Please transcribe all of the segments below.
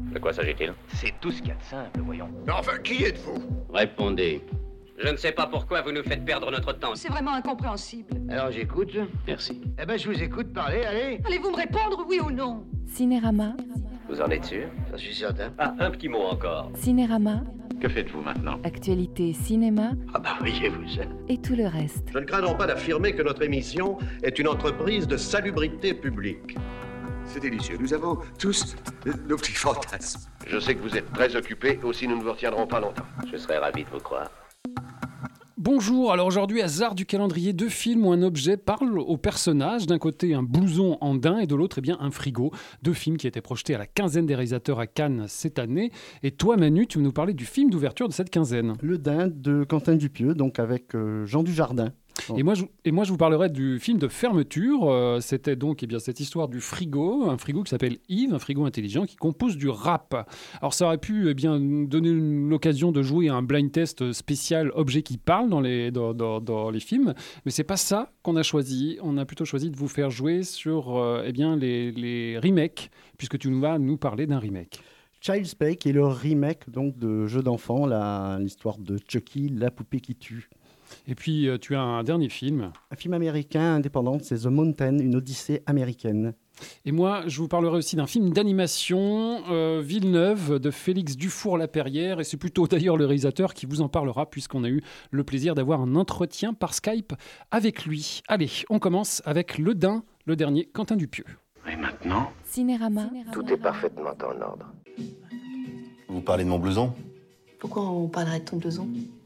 De quoi s'agit-il? C'est tout ce qu'il y a de simple, voyons. Mais enfin, qui êtes-vous? Répondez. Je ne sais pas pourquoi vous nous faites perdre notre temps. C'est vraiment incompréhensible. Alors j'écoute. Merci. Eh ben je vous écoute, parlez, allez. Allez-vous me répondre, oui ou non? Cinérama. Vous en êtes sûr? J'en suis certain. Ah, un petit mot encore. Cinérama. Que faites-vous maintenant? Actualité cinéma Ah bah voyez-vous ça. et tout le reste. Je ne crains pas d'affirmer que notre émission est une entreprise de salubrité publique. C'est délicieux. Nous avons tous nos petits fantasmes. Je sais que vous êtes très occupés, aussi nous ne vous retiendrons pas longtemps. Je serais ravi de vous croire. Bonjour, alors aujourd'hui, hasard du calendrier, 2 films où un objet parle au personnage. D'un côté, un blouson en daim et de l'autre, eh bien, un frigo. 2 films qui étaient projetés à la quinzaine des réalisateurs à Cannes cette année. Et toi, Manu, tu veux nous parler du film d'ouverture de cette quinzaine. Le Daim de Quentin Dupieux, donc avec Jean Dujardin. Et moi, je vous parlerai du film de fermeture. C'était donc cette histoire du frigo, un frigo qui s'appelle Yves, un frigo intelligent qui compose du rap. Alors ça aurait pu donner l'occasion de jouer à un blind test spécial objet qui parle dans les films, mais c'est pas ça qu'on a choisi. On a plutôt choisi de vous faire jouer sur les remakes, puisque tu vas nous parler d'un remake. Child's Play, qui est le remake donc, de Jeux d'enfants, l'histoire de Chucky, la poupée qui tue. Et puis, tu as un dernier film. Un film américain indépendant, c'est The Mountain, une odyssée américaine. Et moi, je vous parlerai aussi d'un film d'animation, Villeneuve, de Félix Dufour-Laperrière. Et c'est plutôt d'ailleurs le réalisateur qui vous en parlera, puisqu'on a eu le plaisir d'avoir un entretien par Skype avec lui. Allez, on commence avec Le Daim, le dernier, Quentin Dupieux. Et maintenant? Cinérama. Tout est parfaitement en ordre. Vous parlez de mon blouson? Pourquoi on parlerait de ton blouson?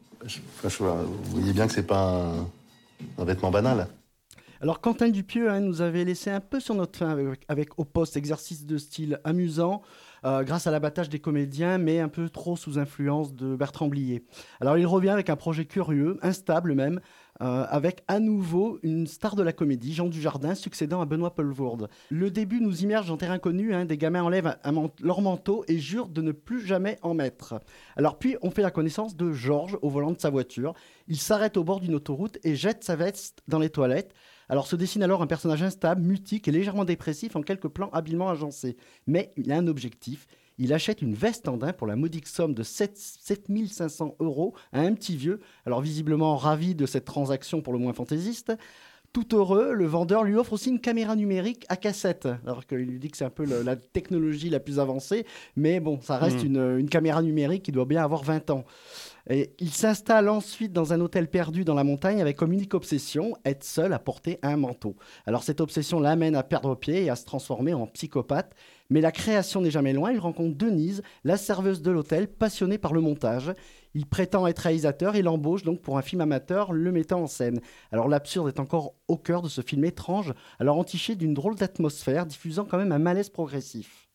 Vous voyez bien que c'est pas un vêtement banal. Alors Quentin Dupieux nous avait laissé un peu sur notre faim avec Au Poste, exercice de style amusant, grâce à l'abattage des comédiens, mais un peu trop sous influence de Bertrand Blier. Alors il revient avec un projet curieux, instable même, avec à nouveau une star de la comédie, Jean Dujardin, succédant à Benoît Poelvoorde. Le début nous immerge en terrain connu, des gamins enlèvent leur manteau et jurent de ne plus jamais en mettre. Alors puis on fait la connaissance de Georges au volant de sa voiture. Il s'arrête au bord d'une autoroute et jette sa veste dans les toilettes. Alors se dessine alors un personnage instable, mutique et légèrement dépressif en quelques plans habilement agencés. Mais il a un objectif. Il achète une veste en daim pour la modique somme de 7 500 € à un petit vieux, alors visiblement ravi de cette transaction pour le moins fantaisiste. Tout heureux, le vendeur lui offre aussi une caméra numérique à cassette, alors qu'il lui dit que c'est un peu la technologie la plus avancée, mais bon, ça reste une caméra numérique qui doit bien avoir 20 ans. Et il s'installe ensuite dans un hôtel perdu dans la montagne avec comme unique obsession être seul à porter un manteau. Alors cette obsession l'amène à perdre pied et à se transformer en psychopathe. Mais la création n'est jamais loin. Il rencontre Denise, la serveuse de l'hôtel, passionnée par le montage. Il prétend être réalisateur et l'embauche donc pour un film amateur le mettant en scène. Alors l'absurde est encore au cœur de ce film étrange, alors entiché d'une drôle d'atmosphère, diffusant quand même un malaise progressif.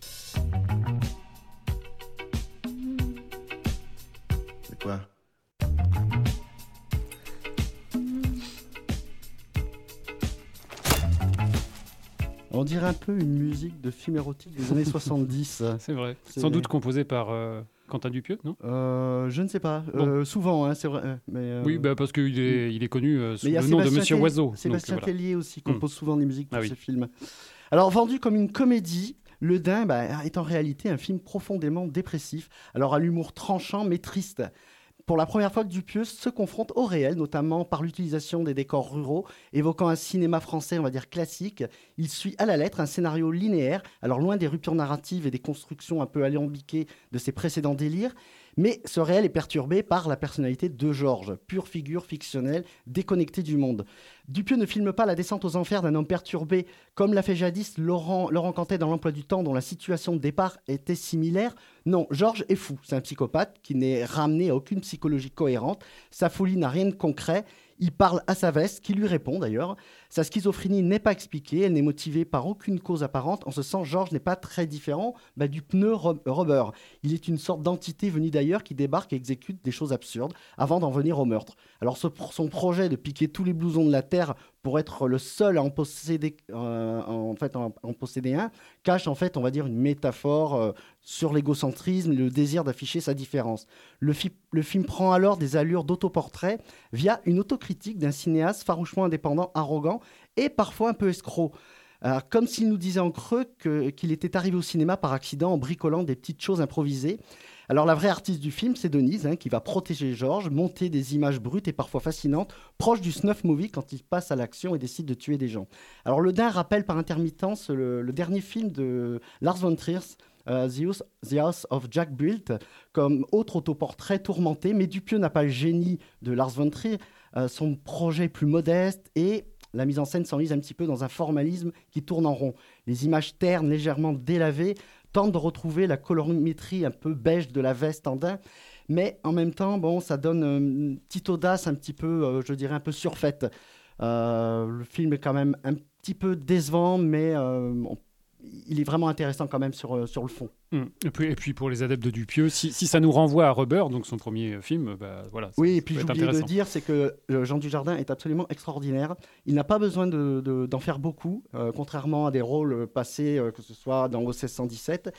Quoi? On dirait un peu une musique de film érotique des années 70. C'est vrai. Sans doute composé par Quentin Dupieux, non? Je ne sais pas. Bon. Souvent, c'est vrai. Mais, Oui, parce qu'il est connu sous le nom de Sébastien Monsieur Oiseau. Sébastien Tellier aussi compose souvent des musiques pour oui. ce film. Alors, vendu comme une comédie, Le Daim est en réalité un film profondément dépressif. Alors, à l'humour tranchant mais triste. Pour la première fois que Dupieux se confronte au réel, notamment par l'utilisation des décors ruraux, évoquant un cinéma français, on va dire classique. Il suit à la lettre un scénario linéaire, alors loin des ruptures narratives et des constructions un peu alambiquées de ses précédents délires. Mais ce réel est perturbé par la personnalité de Georges, pure figure fictionnelle, déconnectée du monde. Dupieux ne filme pas la descente aux enfers d'un homme perturbé, comme l'a fait jadis Laurent Cantet dans L'Emploi du Temps, dont la situation de départ était similaire. Non, Georges est fou, c'est un psychopathe qui n'est ramené à aucune psychologie cohérente. Sa folie n'a rien de concret. Il parle à sa veste, qui lui répond d'ailleurs. Sa schizophrénie n'est pas expliquée, elle n'est motivée par aucune cause apparente. En ce sens, Georges n'est pas très différent du pneu rubber. Il est une sorte d'entité venue d'ailleurs qui débarque et exécute des choses absurdes avant d'en venir au meurtre. Alors son projet de piquer tous les blousons de la Terre pour être le seul à en posséder, en posséder un, cache en fait, on va dire, une métaphore sur l'égocentrisme et le désir d'afficher sa différence. Le film prend alors des allures d'autoportrait via une autocritique d'un cinéaste farouchement indépendant, arrogant et parfois un peu escroc. Alors, comme s'il nous disait en creux qu'il était arrivé au cinéma par accident en bricolant des petites choses improvisées. Alors la vraie artiste du film, c'est Denise, qui va protéger Georges, monter des images brutes et parfois fascinantes, proches du snuff movie quand il passe à l'action et décide de tuer des gens. Alors le Dain rappelle par intermittence le dernier film de Lars von Trier, The House of Jack Built, comme autre autoportrait tourmenté, mais Dupieux n'a pas le génie de Lars von Trier. Son projet est plus modeste et la mise en scène s'enlise un petit peu dans un formalisme qui tourne en rond. Les images ternes, légèrement délavées, tentent de retrouver la colorimétrie un peu beige de la veste en daim, mais en même temps, ça donne une petite audace un petit peu, je dirais, un peu surfaite. Le film est quand même un petit peu décevant, mais il est vraiment intéressant quand même sur le fond. Et puis pour les adeptes de Dupieux, si ça nous renvoie à Rubber, donc son premier film, voilà. Oui, et puis j'ai oublié de dire, c'est que Jean Dujardin est absolument extraordinaire. Il n'a pas besoin d'en faire beaucoup, contrairement à des rôles passés, que ce soit dans OSS 117.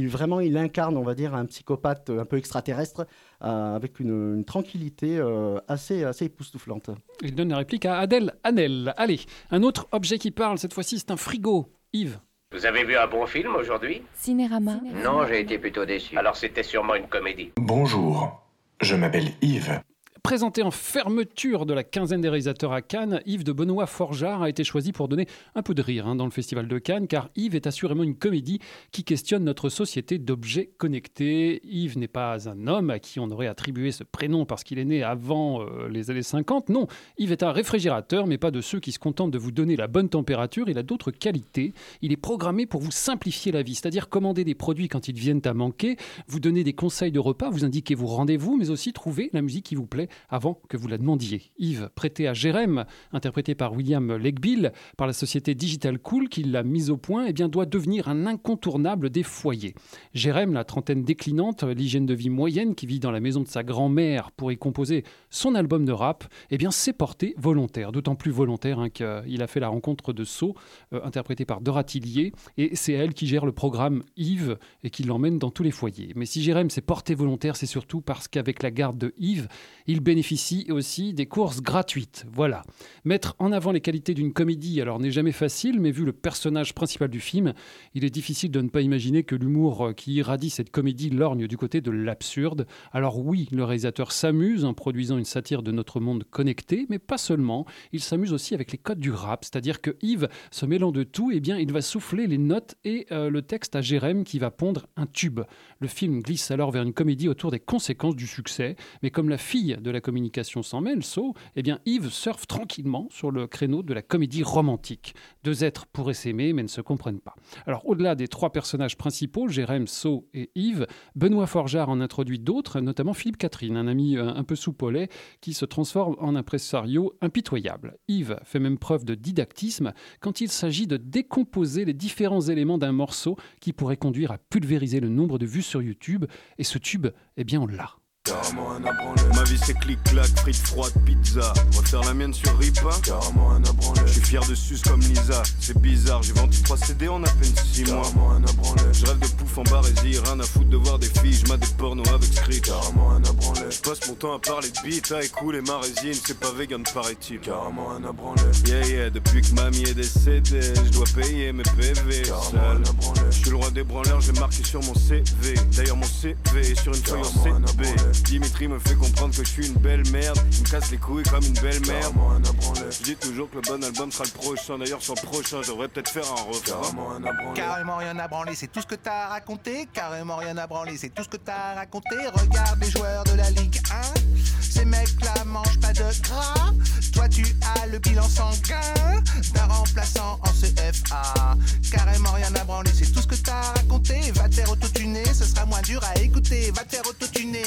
Il incarne, on va dire, un psychopathe un peu extraterrestre, avec une tranquillité assez époustouflante. Il donne la réplique à Adèle Hanel. Allez, un autre objet qui parle, cette fois-ci, c'est un frigo. Yves. Vous avez vu un bon film aujourd'hui ? Cinérama. Non, j'ai été plutôt déçu. Alors c'était sûrement une comédie. Bonjour, je m'appelle Yves. Présenté en fermeture de la quinzaine des réalisateurs à Cannes, Yves de Benoît Forjard a été choisi pour donner un peu de rire dans le Festival de Cannes, car Yves est assurément une comédie qui questionne notre société d'objets connectés. Yves n'est pas un homme à qui on aurait attribué ce prénom parce qu'il est né avant les années 50. Non, Yves est un réfrigérateur, mais pas de ceux qui se contentent de vous donner la bonne température. Il a d'autres qualités. Il est programmé pour vous simplifier la vie, c'est-à-dire commander des produits quand ils viennent à manquer, vous donner des conseils de repas, vous indiquer vos rendez-vous, mais aussi trouver la musique qui vous plaît avant que vous la demandiez. Yves, prêté à Jérém, interprété par William Legbill, par la société Digital Cool qui l'a mise au point, doit devenir un incontournable des foyers. Jérém, la trentaine déclinante, l'hygiène de vie moyenne, qui vit dans la maison de sa grand-mère pour y composer son album de rap, s'est porté volontaire. D'autant plus volontaire qu'il a fait la rencontre de So, interprété par Dora Tillier, et c'est elle qui gère le programme Yves et qui l'emmène dans tous les foyers. Mais si Jérém s'est porté volontaire, c'est surtout parce qu'avec la garde de Yves, il bénéficie aussi des courses gratuites. Voilà. Mettre en avant les qualités d'une comédie, alors n'est jamais facile, mais vu le personnage principal du film, il est difficile de ne pas imaginer que l'humour qui irradie cette comédie lorgne du côté de l'absurde. Alors oui, le réalisateur s'amuse en produisant une satire de notre monde connecté, mais pas seulement. Il s'amuse aussi avec les codes du rap, c'est-à-dire que Yves, se mêlant de tout, il va souffler les notes et le texte à Jérém qui va pondre un tube. Le film glisse alors vers une comédie autour des conséquences du succès, mais comme la fille de la communication s'en mêle, So, Yves surfe tranquillement sur le créneau de la comédie romantique. Deux êtres pourraient s'aimer, mais ne se comprennent pas. Alors, au-delà des trois personnages principaux, Jérém, So et Yves, Benoît Forjard en introduit d'autres, notamment Philippe Catherine, un ami un peu soupolé, qui se transforme en impresario impitoyable. Yves fait même preuve de didactisme quand il s'agit de décomposer les différents éléments d'un morceau qui pourrait conduire à pulvériser le nombre de vues sur YouTube. Et ce tube, on l'a. Carrément un abranlé. Ma vie c'est clic-clac, frites froides, pizza. On va faire la mienne sur Ripa. Carrément un abranlé. Je suis fier de sus comme Lisa. C'est bizarre, j'ai vendu 3 CD en à peine 6 mois. Carrément un abranlé. Je rêve de pouf en barésie, rien à foutre de voir des filles. Je mets des pornos avec Screech. Carrément un abranlé. Je passe mon temps à parler de beat, à écouler ma résine. C'est pas vegan paraît-il. Carrément un abranlé. Yeah, depuis que mamie est décédée, je dois payer mes PV. Carrément un abranlé. Je suis le roi des branleurs, j'ai marqué sur mon CV. D'ailleurs mon CV est sur une feuille en CB. Dimitri me fait comprendre que je suis une belle merde. Il me casse les couilles comme une belle merde. Je dis toujours que le bon album sera le prochain. D'ailleurs sur le prochain je devrais peut-être faire un refrain. Carrément rien à branler, c'est tout ce que t'as raconté. Carrément rien à branler, c'est tout ce que t'as raconté. Regarde les joueurs de la Ligue 1. Ces mecs-là mangent pas de gras. Toi tu as le bilan sanguin d'un remplaçant en CFA. Carrément rien à branler, c'est tout ce que t'as raconté. Va te faire autotuner, ce sera moins dur à écouter. Va te faire autotuner.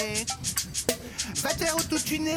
Va te faire autotuner.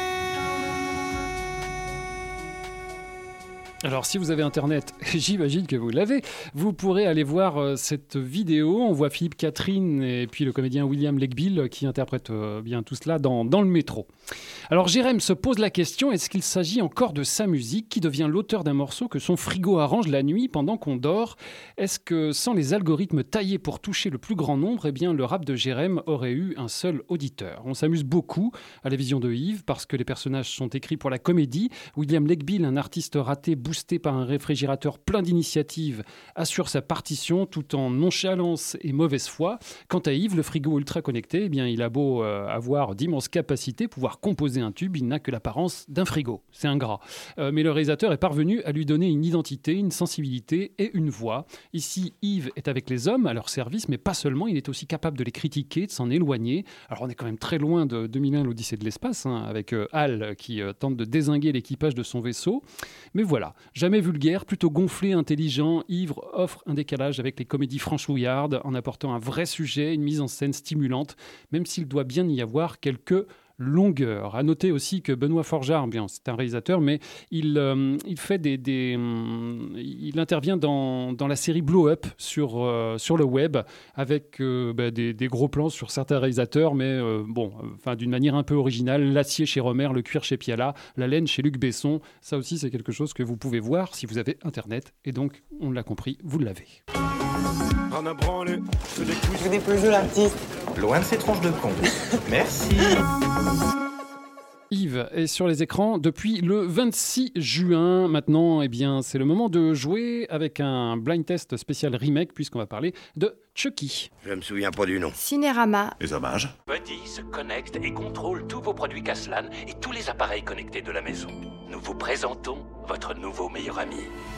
Alors si vous avez internet, j'imagine que vous l'avez, vous pourrez aller voir cette vidéo. On voit Philippe Catherine et puis le comédien William Legbill qui interprètent bien tout cela dans le métro. Alors Jérém se pose la question, est-ce qu'il s'agit encore de sa musique qui devient l'auteur d'un morceau que son frigo arrange la nuit pendant qu'on dort? Est-ce que sans les algorithmes taillés pour toucher le plus grand nombre, le rap de Jérém aurait eu un seul auditeur? On s'amuse beaucoup à la vision de Yves parce que les personnages sont écrits pour la comédie. William Legbill, un artiste raté, boosté par un réfrigérateur plein d'initiatives, assure sa partition tout en nonchalance et mauvaise foi. Quant à Yves, le frigo ultra connecté, eh bien, il a beau avoir d'immenses capacités, pouvoir composer un tube, il n'a que l'apparence d'un frigo. C'est ingrat. Mais le réalisateur est parvenu à lui donner une identité, une sensibilité et une voix. Ici, Yves est avec les hommes à leur service, mais pas seulement, il est aussi capable de les critiquer, de s'en éloigner. Alors on est quand même très loin de 2001, l'Odyssée de l'espace, avec Hal qui tente de dézinguer l'équipage de son vaisseau. Mais voilà, jamais vulgaire, plutôt gonflé, intelligent, Yves offre un décalage avec les comédies franchouillardes en apportant un vrai sujet, une mise en scène stimulante, même s'il doit bien y avoir quelques longueur. À noter aussi que Benoît Forjard, bien, c'est un réalisateur, mais il fait il intervient dans la série Blow Up sur le web avec des gros plans sur certains réalisateurs, mais d'une manière un peu originale. L'acier chez Romer, le cuir chez Piala, la laine chez Luc Besson. Ça aussi, c'est quelque chose que vous pouvez voir si vous avez Internet. Et donc, on l'a compris, vous l'avez. On a branlé, c'est des couilles. Je n'ai plus joué l'artiste. Loin de ces tronches de con. Merci. Yves est sur les écrans depuis le 26 juin. Maintenant, eh bien, c'est le moment de jouer avec un blind test spécial remake, puisqu'on va parler de Chucky. Je me souviens pas du nom. Cinérama. Les hommages. Buddy se connecte et contrôle tous vos produits Caslan et tous les appareils connectés de la maison. Nous vous présentons votre nouveau meilleur ami.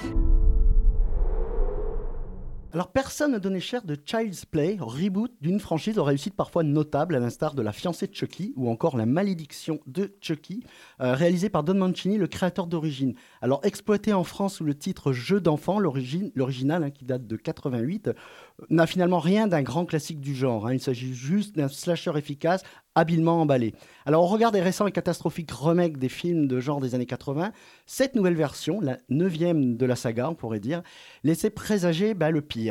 Alors, personne ne donnait cher de Child's Play, reboot d'une franchise aux réussites parfois notables, à l'instar de La fiancée de Chucky ou encore La malédiction de Chucky, réalisé par Don Mancini, le créateur d'origine. Alors, exploité en France sous le titre Jeu d'enfant, l'original, qui date de 88, n'a finalement rien d'un grand classique du genre. Il s'agit juste d'un slasher efficace, habilement emballé. Alors, au regard des récents et catastrophiques remakes des films de genre des années 80, cette nouvelle version, la 9e de la saga, on pourrait dire, laissait présager le pire.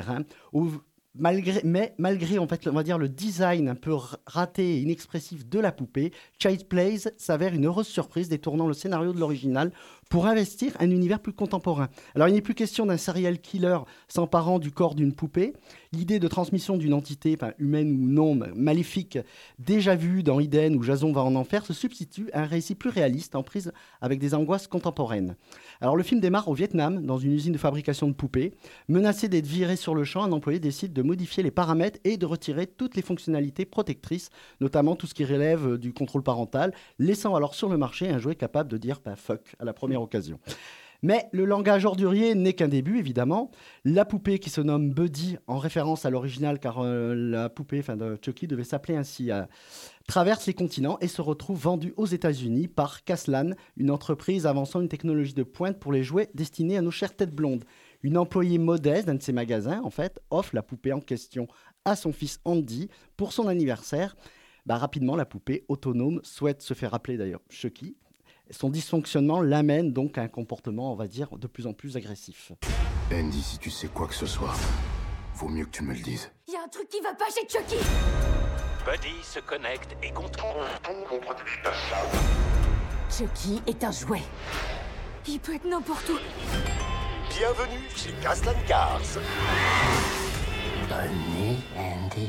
Malgré en fait, on va dire, le design un peu raté et inexpressif de la poupée, Child's Play s'avère une heureuse surprise détournant le scénario de l'original pour investir un univers plus contemporain. Alors, il n'est plus question d'un serial killer s'emparant du corps d'une poupée. L'idée de transmission d'une entité, humaine ou non, maléfique, déjà vue dans Eden ou Jason va en enfer, se substitue à un récit plus réaliste, en prise avec des angoisses contemporaines. Alors, le film démarre au Vietnam, dans une usine de fabrication de poupées. Menacé d'être viré sur le champ, un employé décide de modifier les paramètres et de retirer toutes les fonctionnalités protectrices, notamment tout ce qui relève du contrôle parental, laissant alors sur le marché un jouet capable de dire fuck à la première occasion. Mais le langage ordurier n'est qu'un début, évidemment. La poupée qui se nomme Buddy, en référence à l'original, car la poupée de Chucky devait s'appeler ainsi, traverse les continents et se retrouve vendue aux États-Unis par Caslan, une entreprise avançant une technologie de pointe pour les jouets destinés à nos chères têtes blondes. Une employée modeste d'un de ces magasins, en fait, offre la poupée en question à son fils Andy pour son anniversaire. Rapidement, la poupée autonome souhaite se faire appeler d'ailleurs Chucky. Son dysfonctionnement l'amène donc à un comportement, on va dire, de plus en plus agressif. Andy, si tu sais quoi que ce soit, vaut mieux que tu me le dises. Il y a un truc qui va pas chez Chucky. Buddy se connecte et contrôle tous vos produits Caslan. Chucky est un jouet. Il peut être n'importe où. Bienvenue chez Caslan Cars. Bonne nuit, Andy.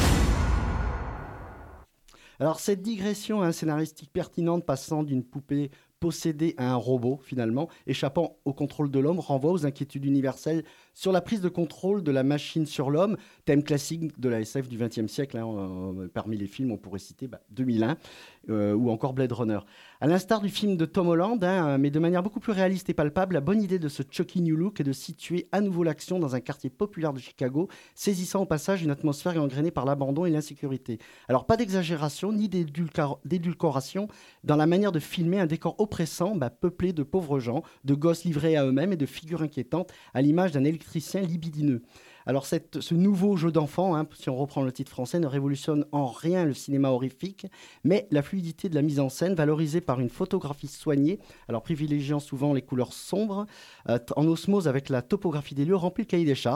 Alors, cette digression scénaristique pertinente passant d'une poupée possédée à un robot, finalement, échappant au contrôle de l'homme, renvoie aux inquiétudes universelles sur la prise de contrôle de la machine sur l'homme, thème classique de la SF du XXe siècle. Parmi les films, on pourrait citer 2001 ou encore Blade Runner. À l'instar du film de Tom Holland, mais de manière beaucoup plus réaliste et palpable, la bonne idée de ce Chucky New Look est de situer à nouveau l'action dans un quartier populaire de Chicago, saisissant au passage une atmosphère gangrénée par l'abandon et l'insécurité. Alors, pas d'exagération ni d'édulcoration dans la manière de filmer un décor oppressant, peuplé de pauvres gens, de gosses livrés à eux-mêmes et de figures inquiétantes, à l'image d'un électricien libidineux. Alors ce nouveau jeu d'enfant, si on reprend le titre français, ne révolutionne en rien le cinéma horrifique, mais la fluidité de la mise en scène, valorisée par une photographie soignée, alors privilégiant souvent les couleurs sombres, en osmose avec la topographie des lieux, remplit le cahier des charges.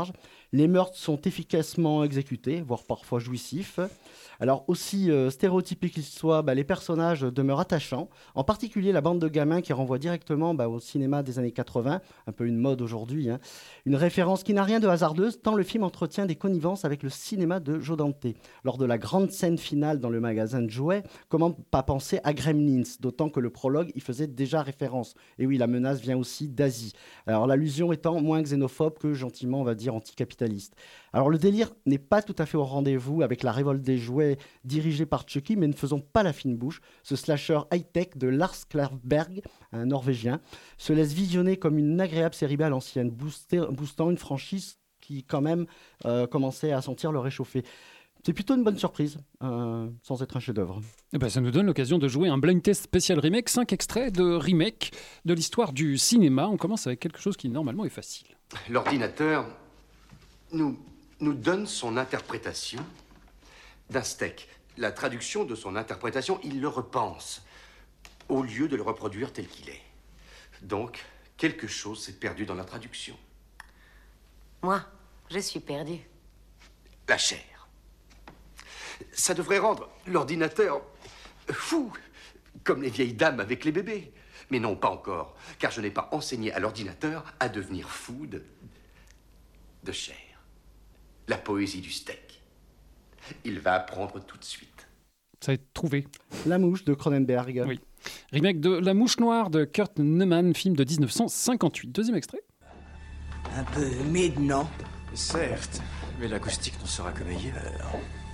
Les meurtres sont efficacement exécutés, voire parfois jouissifs. Alors aussi stéréotypés qu'ils soient, les personnages demeurent attachants, en particulier la bande de gamins qui renvoie directement au cinéma des années 80, un peu une mode aujourd'hui, hein. Une référence qui n'a rien de hasardeuse, tant le film entretient des connivences avec le cinéma de Joe Dante. Lors de la grande scène finale dans le magasin de jouets, comment pas penser à Gremlins, d'autant que le prologue y faisait déjà référence. Et oui, la menace vient aussi d'Asie. Alors l'allusion étant moins xénophobe que gentiment, on va dire, anticapitaliste. Alors le délire n'est pas tout à fait au rendez-vous avec la révolte des jouets dirigée par Chucky, mais ne faisons pas la fine bouche. Ce slasher high-tech de Lars Klarberg, un Norvégien, se laisse visionner comme une agréable série B à l'ancienne, boostant une franchise qui quand même commençait à sentir le réchauffer. C'est plutôt une bonne surprise, sans être un chef-d'œuvre. Ça nous donne l'occasion de jouer un blind test spécial remake, 5 extraits de remake de l'histoire du cinéma. On commence avec quelque chose qui normalement est facile. L'ordinateur nous donne son interprétation d'un steak. La traduction de son interprétation, il le repense, au lieu de le reproduire tel qu'il est. Donc, quelque chose s'est perdu dans la traduction. Moi, je suis perdue. La chair. Ça devrait rendre l'ordinateur fou, comme les vieilles dames avec les bébés. Mais non, pas encore, car je n'ai pas enseigné à l'ordinateur à devenir fou de chair. La poésie du steak. Il va apprendre tout de suite. Ça a été trouvé. La mouche de Cronenberg. Oui. Remake de La mouche noire de Kurt Neumann, film de 1958. Deuxième extrait. Un peu humide, non? Certes, mais l'acoustique n'en sera que meilleure.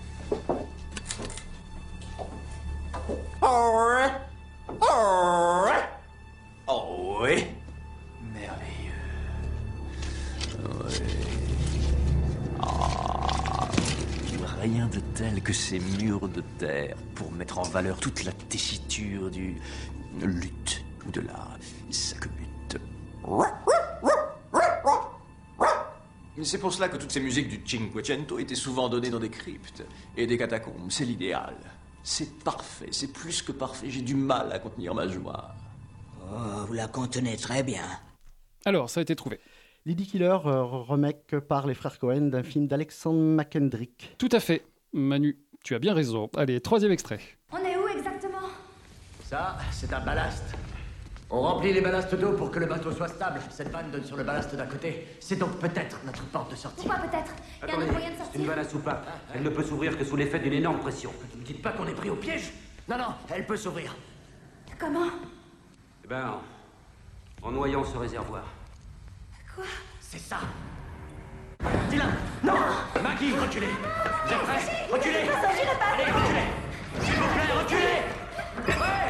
Oh oui. Merveilleux. Oui. Rien de tel que ces murs de terre pour mettre en valeur toute la tessiture du luth ou de la sacomute. Mais c'est pour cela que toutes ces musiques du Cinquecento étaient souvent données dans des cryptes et des catacombes. C'est l'idéal. C'est parfait, c'est plus que parfait. J'ai du mal à contenir ma joie. Oh, vous la contenez très bien. Alors, ça a été trouvé. Lady Killer, remake par les frères Cohen d'un film d'Alexandre McKendrick. Tout à fait. Manu, tu as bien raison. Allez, troisième extrait. On est où exactement? Ça, c'est un ballast. On remplit les ballasts d'eau pour que le bateau soit stable. Cette vanne donne sur le ballast d'à côté. C'est donc peut-être notre porte de sortie. Pourquoi peut-être? Il y a un autre moyen de sortir. C'est une vanne à soupape. Elle ne peut s'ouvrir que sous l'effet d'une énorme pression. Ne me dites pas qu'on est pris au piège. Non, non, elle peut s'ouvrir. Comment? Eh ben, en noyant ce réservoir. Quoi? C'est ça. Dylan, non, Maggie, reculez. Vous êtes prêts? Reculez. Allez, reculez. S'il vous plaît, reculez. Ouais.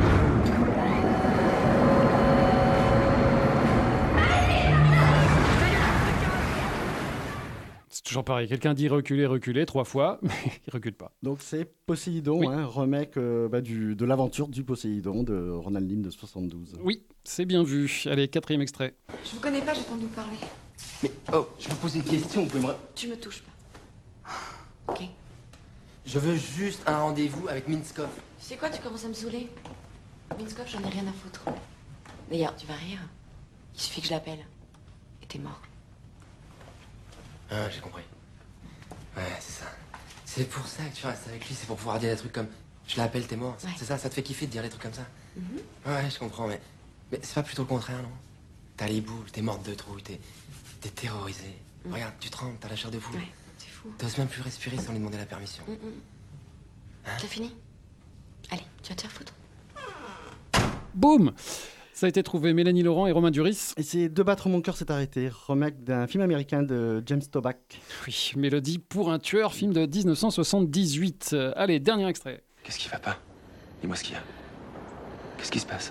C'est toujours pareil. Quelqu'un dit reculer, reculer 3 fois, mais il recule pas. Donc c'est Poséidon, oui. Remake de l'aventure du Poséidon de Ronald Lim de 72. Oui, c'est bien vu. Allez, quatrième extrait. Je vous connais pas, j'ai entendu parler. Mais, oh, je vous pose une question, vous pouvez me... Tu me touches pas. Ok. Je veux juste un rendez-vous avec Minskov. Tu sais quoi, tu commences à me saouler. Minskov, j'en ai rien à foutre. D'ailleurs, tu vas rire. Il suffit que je l'appelle. Et t'es mort. Ah, j'ai compris. Ouais, c'est ça. C'est pour ça que tu restes avec lui, c'est pour pouvoir dire des trucs comme je l'appelle, t'es mort. Ouais. C'est ça, ça te fait kiffer de dire des trucs comme ça. Ouais, je comprends, mais c'est pas plutôt le contraire, non? T'as les boules, t'es morte de trouille, t'es terrorisée. Regarde, tu trembles, t'as la chair de poule. Ouais, c'est fou. T'oses même plus respirer sans lui demander la permission. Hein? T'as fini? Allez, tu vas te faire foutre. Boum! Ça a été trouvé. Mélanie Laurent et Romain Duris. Et c'est De battre mon cœur s'est arrêté, remake d'un film américain de James Toback. Oui, Mélodie pour un tueur, film de 1978. Allez, dernier extrait. Qu'est-ce qui va pas? Dis-moi ce qu'il y a. Qu'est-ce qui se passe?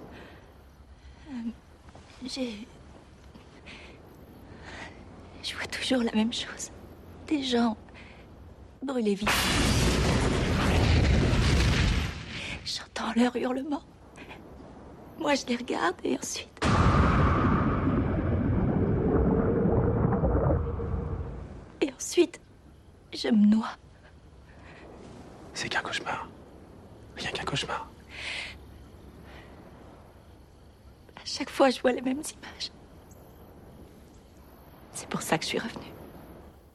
Je vois toujours la même chose. Des gens brûlés vifs. J'entends leur hurlement. Moi, je les regarde et ensuite... Et ensuite, je me noie. C'est qu'un cauchemar. Rien qu'un cauchemar. À chaque fois, je vois les mêmes images. C'est pour ça que je suis revenue.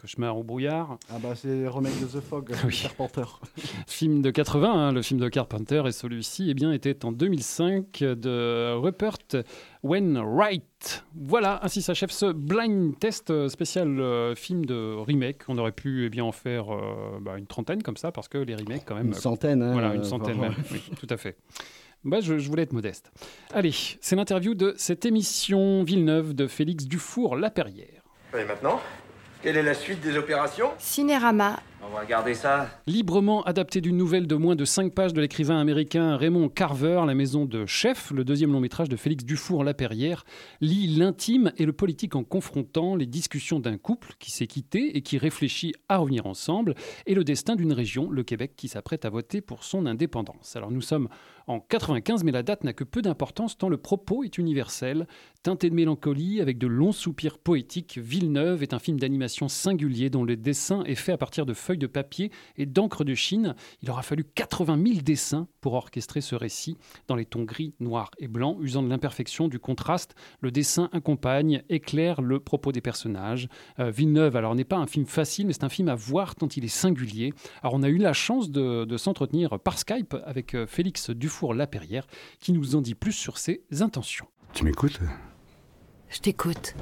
Cauchemar au brouillard. Ah bah c'est le remake de The Fog, Oui. Carpenter. Film de 80, hein, le film de Carpenter, et celui-ci était en 2005 de Rupert Wainwright. Voilà, ainsi s'achève ce blind test spécial film de remake. On aurait pu en faire une trentaine comme ça, parce que les remakes quand même... Une centaine. Hein, voilà, une centaine même, oui, tout à fait. Je voulais être modeste. Allez, c'est l'interview de cette émission Villeneuve de Félix Dufour-Laperrière. Et maintenant, quelle est la suite des opérations? Cinérama. On va regarder ça. Librement adapté d'une nouvelle de moins de 5 pages de l'écrivain américain Raymond Carver, La maison de Chef, le deuxième long métrage de Félix Dufour-Laperrière, lit l'intime et le politique en confrontant les discussions d'un couple qui s'est quitté et qui réfléchit à revenir ensemble, et le destin d'une région, le Québec, qui s'apprête à voter pour son indépendance. Alors nous sommes en 95, mais la date n'a que peu d'importance tant le propos est universel. Teinté de mélancolie, avec de longs soupirs poétiques, Villeneuve est un film d'animation singulier dont le dessin est fait à partir de feuilles de papier et d'encre de Chine. Il aura fallu 80 000 dessins pour orchestrer ce récit. Dans les tons gris, noirs et blancs, usant de l'imperfection, du contraste, le dessin accompagne, éclaire le propos des personnages. Villeneuve, alors, n'est pas un film facile, mais c'est un film à voir tant il est singulier. Alors, on a eu la chance de s'entretenir par Skype avec Félix Dufour-Laperrière, qui nous en dit plus sur ses intentions. Tu m'écoutes ? Je t'écoute.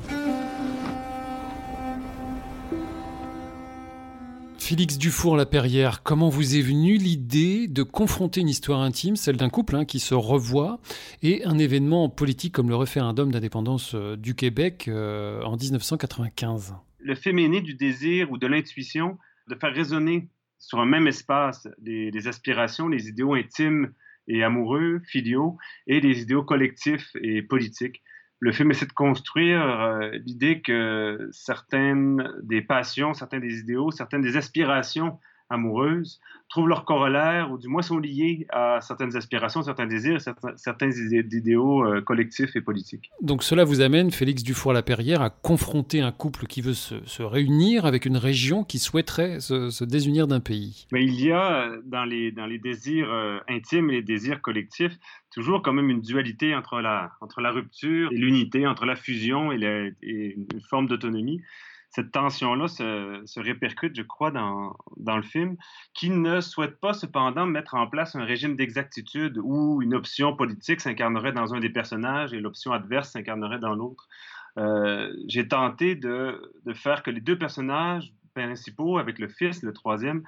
Félix Dufour-Laperrière, comment vous est venue l'idée de confronter une histoire intime, celle d'un couple qui se revoit, et un événement politique comme le référendum d'indépendance du Québec en 1995 ? Le film est né du désir ou de l'intuition de faire résonner sur un même espace des aspirations, les idéaux intimes et amoureux, filiaux, et les idéaux collectifs et politiques. Le film essaie de construire l'idée que certaines des passions, certains des idéaux, certaines des aspirations amoureuses trouvent leur corollaire, ou du moins sont liées à certaines aspirations, certains désirs, certains idéaux collectifs et politiques. Donc cela vous amène, Félix Dufour-Laperrière, à confronter un couple qui veut se réunir avec une région qui souhaiterait se désunir d'un pays. Mais il y a dans les désirs intimes et les désirs collectifs toujours quand même une dualité entre la rupture et l'unité, entre la fusion et une forme d'autonomie. Cette tension-là se répercute, je crois, dans le film, qui ne souhaite pas cependant mettre en place un régime d'exactitude où une option politique s'incarnerait dans un des personnages et l'option adverse s'incarnerait dans l'autre. J'ai tenté de faire que les deux personnages principaux, avec le fils, le troisième,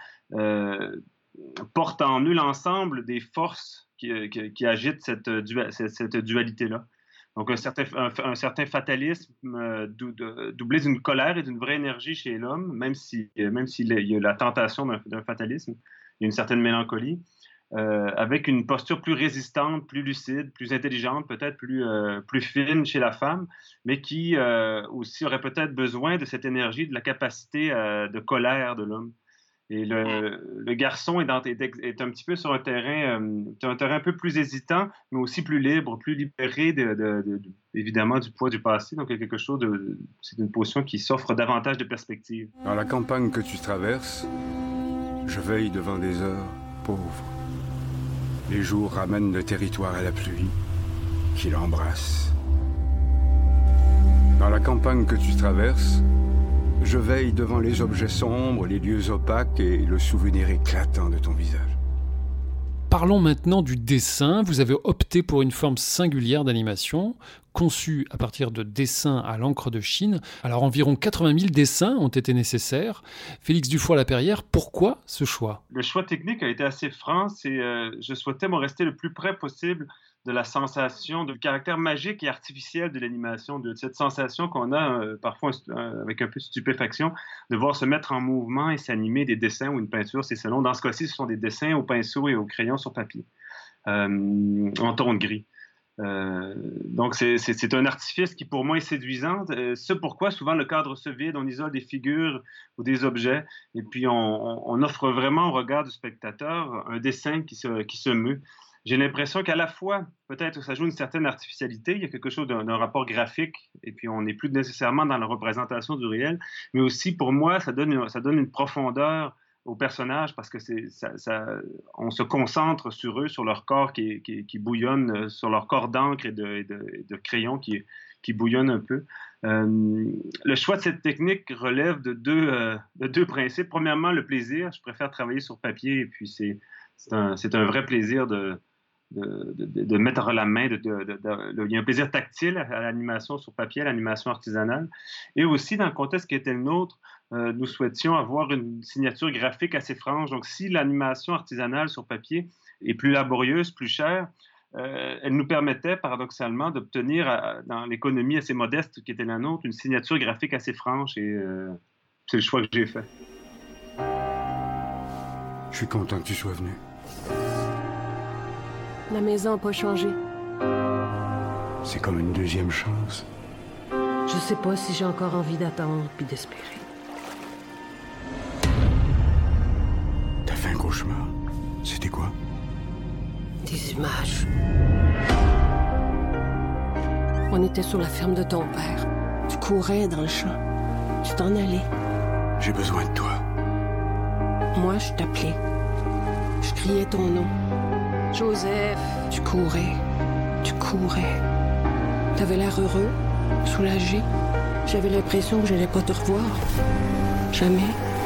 portent en eux l'ensemble des forces qui agitent cette dualité-là. Donc, un certain fatalisme doublé d'une colère et d'une vraie énergie chez l'homme, même s'il y a la tentation d'un fatalisme, il y a une certaine mélancolie, avec une posture plus résistante, plus lucide, plus intelligente, peut-être plus fine chez la femme, mais qui aussi aurait peut-être besoin de cette énergie, de la capacité de colère de l'homme. Et le garçon est un petit peu sur un terrain un peu plus hésitant, mais aussi plus libre, plus libéré évidemment du poids du passé. Donc, il y a quelque chose c'est une position qui s'offre davantage de perspectives. Dans la campagne que tu traverses, je veille devant des heures pauvres. Les jours ramènent le territoire à la pluie, qui l'embrasse. Dans la campagne que tu traverses, je veille devant les objets sombres, les lieux opaques et le souvenir éclatant de ton visage. Parlons maintenant du dessin. Vous avez opté pour une forme singulière d'animation, conçue à partir de dessins à l'encre de Chine. Alors environ 80 000 dessins ont été nécessaires. Félix Dufour-Laperrière, pourquoi ce choix ? Le choix technique a été assez franc. Je souhaitais me rester le plus près possible de la sensation, du caractère magique et artificiel de l'animation, de cette sensation qu'on a parfois avec un peu de stupéfaction, de voir se mettre en mouvement et s'animer des dessins ou une peinture. C'est selon. Dans ce cas-ci, ce sont des dessins au pinceau et au crayon sur papier, en ton de gris. Donc, c'est un artifice qui, pour moi, est séduisant. Ce pourquoi, souvent, le cadre se vide, on isole des figures ou des objets, et puis on offre vraiment au regard du spectateur un dessin qui se meut. J'ai l'impression qu'à la fois, peut-être ça joue une certaine artificialité, il y a quelque chose d'un rapport graphique, et puis on n'est plus nécessairement dans la représentation du réel, mais aussi, pour moi, ça donne une profondeur aux personnages, parce que on se concentre sur eux, sur leur corps qui bouillonne, sur leur corps d'encre et de crayon qui qui bouillonne un peu. Le choix de cette technique relève de deux principes. Premièrement, le plaisir. Je préfère travailler sur papier et puis c'est un vrai plaisir de mettre la main. Il y a un plaisir tactile à l'animation sur papier, à l'animation artisanale. Et aussi, dans le contexte qui était le nôtre, nous souhaitions avoir une signature graphique assez franche. Donc, si l'animation artisanale sur papier est plus laborieuse, plus chère, elle nous permettait, paradoxalement, d'obtenir, dans l'économie assez modeste qui était la nôtre, une signature graphique assez franche. Et c'est le choix que j'ai fait. Je suis content que tu sois venu. La maison n'a pas changé. C'est comme une deuxième chance. Je sais pas si j'ai encore envie d'attendre puis d'espérer. T'as fait un cauchemar. C'était quoi? Des images. On était sur la ferme de ton père. Tu courais dans le champ. Tu t'en allais. J'ai besoin de toi. Moi, je t'appelais. Je criais ton nom. Joseph. Tu courais. Tu courais. T'avais l'air heureux, soulagé. J'avais l'impression que j'allais pas te revoir. Jamais.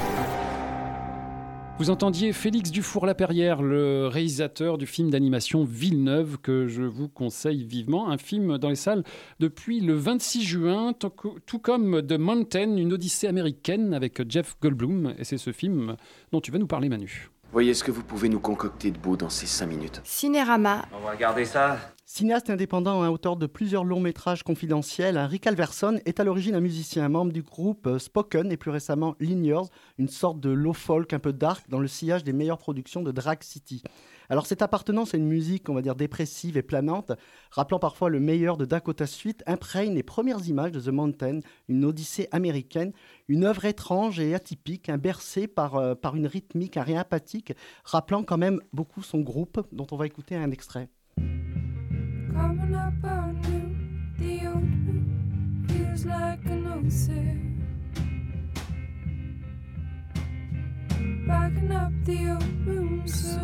Vous entendiez Félix Dufour-Lapeyrière, le réalisateur du film d'animation Villeneuve, que je vous conseille vivement. Un film dans les salles depuis le 26 juin, tout comme The Mountain, une odyssée américaine avec Jeff Goldblum. Et c'est ce film dont tu vas nous parler, Manu. Voyez ce que vous pouvez nous concocter de beau dans ces 5 minutes. Cinérama. On va regarder ça. Cinéaste indépendant, auteur de plusieurs longs métrages confidentiels, Rick Alverson est à l'origine un musicien, membre du groupe Spoken et plus récemment Linears, une sorte de low folk un peu dark dans le sillage des meilleures productions de Drag City. Alors cette appartenance à une musique, on va dire dépressive et planante, rappelant parfois le meilleur de Dakota Suite, imprègne les premières images de The Mountain, une odyssée américaine, une œuvre étrange et atypique, bercée par une rythmique, un rien apathique, rappelant quand même beaucoup son groupe, dont on va écouter un extrait. Coming up on you, the old room feels like an ocean. Backing up the old room so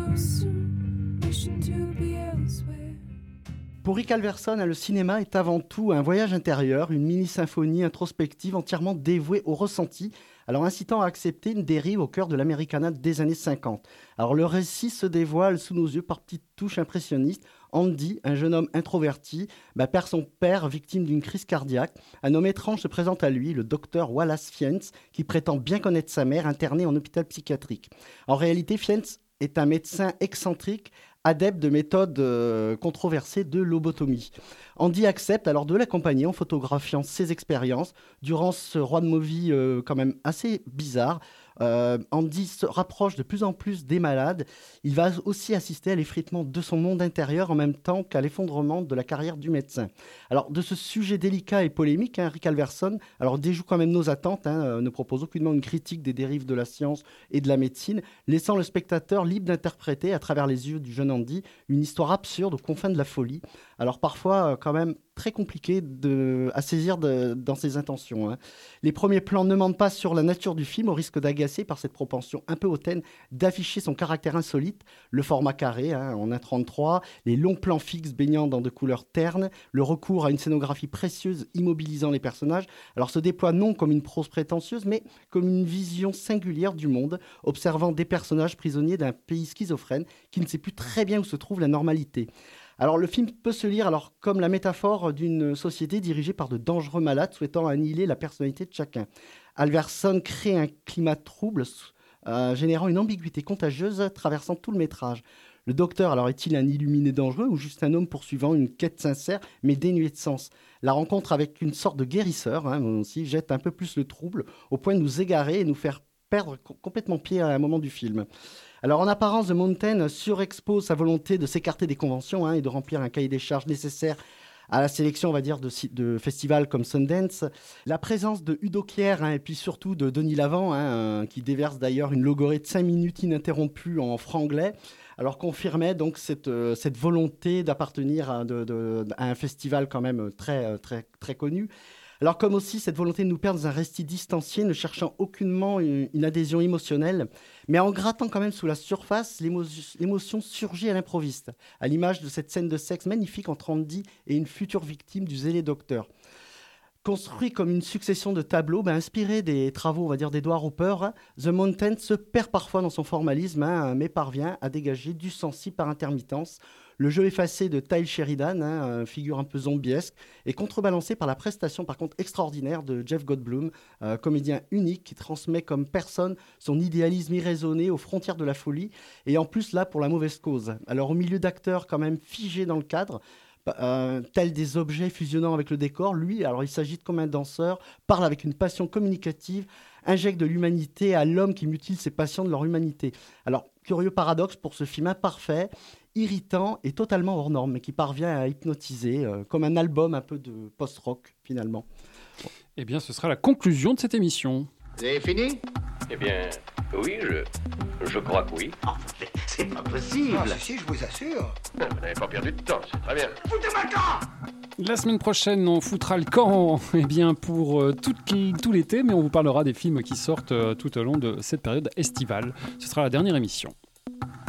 soon, wishing to be elsewhere. Pour Rick Alverson, le cinéma est avant tout un voyage intérieur, une mini-symphonie introspective entièrement dévouée au ressenti, alors incitant à accepter une dérive au cœur de l'Americana des années 50. Alors le récit se dévoile sous nos yeux par petites touches impressionnistes. Andy, un jeune homme introverti, perd son père victime d'une crise cardiaque. Un homme étrange se présente à lui, le docteur Wallace Fiennes, qui prétend bien connaître sa mère, internée en hôpital psychiatrique. En réalité, Fiennes est un médecin excentrique, adepte de méthodes controversées de lobotomie. Andy accepte alors de l'accompagner en photographiant ses expériences. Durant ce road movie quand même assez bizarre, Andy se rapproche de plus en plus des malades. Il va aussi assister à l'effritement de son monde intérieur en même temps qu'à l'effondrement de la carrière du médecin. Alors de ce sujet délicat et polémique, Rick Alverson déjoue quand même nos attentes, ne propose aucunement une critique des dérives de la science et de la médecine, laissant le spectateur libre d'interpréter à travers les yeux du jeune Andy une histoire absurde aux confins de la folie. Alors parfois quand même très compliqué à saisir dans ses intentions. Les premiers plans ne mentent pas sur la nature du film, au risque d'agacer par cette propension un peu hautaine d'afficher son caractère insolite, le format carré en 1:33, les longs plans fixes baignant dans de couleurs ternes, le recours à une scénographie précieuse immobilisant les personnages, alors se déploie non comme une prose prétentieuse, mais comme une vision singulière du monde, observant des personnages prisonniers d'un pays schizophrène qui ne sait plus très bien où se trouve la normalité. Alors le film peut se lire comme la métaphore d'une société dirigée par de dangereux malades souhaitant annihiler la personnalité de chacun. Alverson crée un climat trouble, générant une ambiguïté contagieuse traversant tout le métrage. Le docteur, alors est-il un illuminé dangereux ou juste un homme poursuivant une quête sincère mais dénuée de sens? La rencontre avec une sorte de guérisseur aussi jette un peu plus le trouble au point de nous égarer et nous faire perdre complètement pied à un moment du film. Alors en apparence, The Mountain surexpose sa volonté de s'écarter des conventions et de remplir un cahier des charges nécessaire à la sélection, on va dire, de festivals comme Sundance. La présence de Udo Kier et puis surtout de Denis Lavant, qui déverse d'ailleurs une logorée de 5 minutes ininterrompue en franglais, alors confirmait donc cette volonté d'appartenir à un festival quand même très, très, très connu. Alors comme aussi cette volonté de nous perdre dans un récit distancié, ne cherchant aucunement une adhésion émotionnelle, mais en grattant quand même sous la surface, l'émotion surgit à l'improviste, à l'image de cette scène de sexe magnifique entre Andy et une future victime du zélé docteur. Construit comme une succession de tableaux, inspiré des travaux, on va dire, d'Edward Hopper, The Mountain se perd parfois dans son formalisme, mais parvient à dégager du sensible par intermittence. Le jeu effacé de Tyle Sheridan, figure un peu zombiesque, est contrebalancé par la prestation par contre extraordinaire de Jeff Goldblum, comédien unique qui transmet comme personne son idéalisme irraisonné aux frontières de la folie, et en plus là pour la mauvaise cause. Alors au milieu d'acteurs quand même figés dans le cadre, tels des objets fusionnant avec le décor, lui, alors il s'agite comme un danseur, parle avec une passion communicative, injecte de l'humanité à l'homme qui mutile ses patients de leur humanité. Alors, curieux paradoxe pour ce film imparfait, irritant et totalement hors norme, mais qui parvient à hypnotiser, comme un album un peu de post-rock, finalement. Eh bien, ce sera la conclusion de cette émission. Vous avez fini? Eh bien, oui, je crois que oui. Oh, mais c'est pas possible. Ah, si, je vous assure. Vous n'avez pas perdu de temps, c'est très bien. Foutez-moi le camp! La semaine prochaine, on foutra le camp pour tout l'été, mais on vous parlera des films qui sortent tout au long de cette période estivale. Ce sera la dernière émission.